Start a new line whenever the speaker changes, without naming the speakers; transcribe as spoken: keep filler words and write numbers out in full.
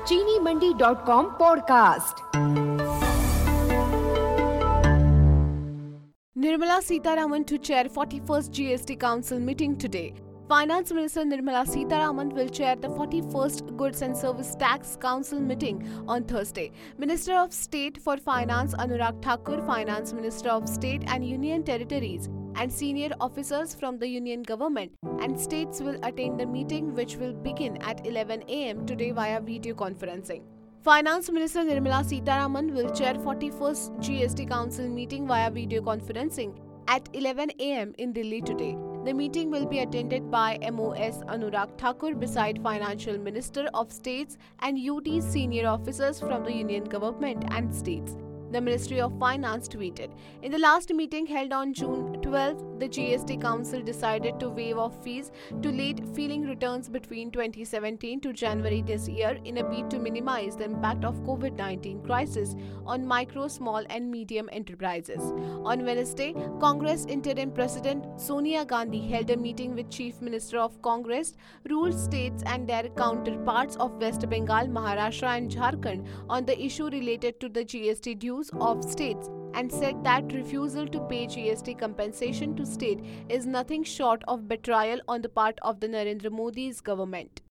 चीनी Mandi dot com podcast.
Nirmala Sitharaman to chair forty-first G S T Council meeting today. Finance Minister Nirmala Sitharaman will chair the forty-first Goods and Service Tax Council meeting on Thursday. Minister of State for Finance Anurag Thakur, Finance Minister of State and Union Territories, and senior officers from the Union Government and states will attend the meeting, which will begin at eleven a m today via video conferencing. Finance Minister Nirmala Sitharaman will chair forty-first G S T Council meeting via video conferencing at eleven a m in Delhi today. The meeting will be attended by M O S Anurag Thakur beside Financial Minister of States and U T's senior officers from the Union Government and states. The Ministry of Finance tweeted, "In the last meeting held on June twelfth, the G S T Council decided to waive off fees to late filing returns between twenty seventeen to January this year in a bid to minimize the impact of COVID nineteen crisis on micro, small and medium enterprises." On Wednesday, Congress Interim President Sonia Gandhi held a meeting with Chief Minister of Congress, ruled states and their counterparts of West Bengal, Maharashtra and Jharkhand on the issue related to the G S T dues of states, and said that refusal to pay G S T compensation to state is nothing short of betrayal on the part of the Narendra Modi's government.